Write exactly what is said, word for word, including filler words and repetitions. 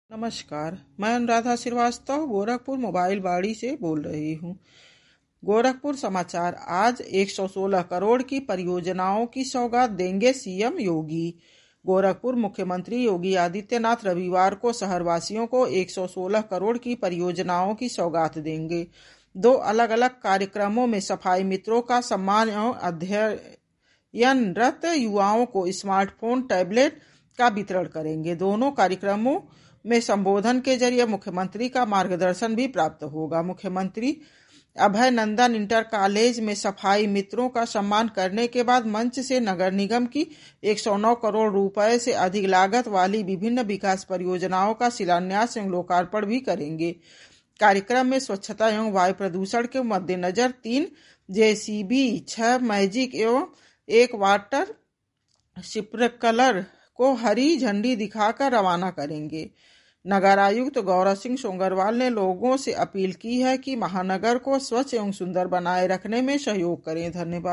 नमस्कार, मैं अनुराधा श्रीवास्तव गोरखपुर मोबाइल बाड़ी से बोल रही हूँ। गोरखपुर समाचार। आज एक सौ सोलह करोड़ की परियोजनाओं की सौगात देंगे सीएम योगी। गोरखपुर मुख्यमंत्री योगी आदित्यनाथ रविवार को शहरवासियों को एक सौ सोलह करोड़ की परियोजनाओं की सौगात देंगे। दो अलग अलग कार्यक्रमों में सफाई मित्रों का सम्मान एवं अध्ययनरत युवाओं को स्मार्टफोन, टैबलेट का वितरण करेंगे। दोनों कार्यक्रमों में संबोधन के जरिए मुख्यमंत्री का मार्गदर्शन भी प्राप्त होगा। मुख्यमंत्री अभय नंदन इंटर कॉलेज में सफाई मित्रों का सम्मान करने के बाद मंच से नगर निगम की एक सौ नौ करोड़ रुपए से अधिक लागत वाली विभिन्न विकास परियोजनाओं का शिलान्यास एवं लोकार्पण भी करेंगे। कार्यक्रम में स्वच्छता एवं वायु प्रदूषण के मद्देनजर तीन जेसीबी, छह मैजिक एवं एक वाटर स्प्रिंकलर को हरी झंडी दिखाकर रवाना करेंगे। नगर आयुक्त गौरव सिंह सोंगरवाल ने लोगों से अपील की है कि महानगर को स्वच्छ एवं सुंदर बनाए रखने में सहयोग करें। धन्यवाद।